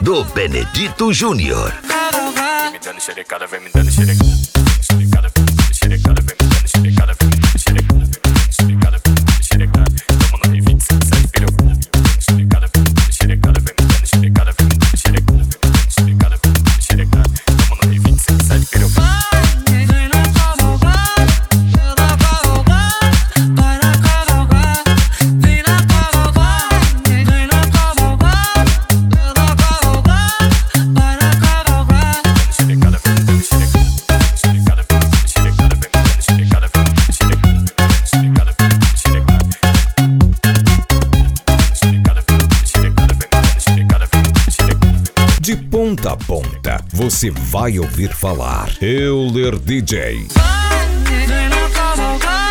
do Benedito Júnior. Vem me dando xerecada, vem me dando xerecada. Xerecada, xerecada, vem me dando xerecada, vem me dando xerecada, xerecada, xerecada. Tamo no rei 27 pirou. Xerecada, xerecada, vem me dando xerecada, vem me dando xerecada, xerecada, xerecada. Tamo no rei 27 pirou. De ponta a ponta, você vai ouvir falar Euler DJ. Vem na cavalgada.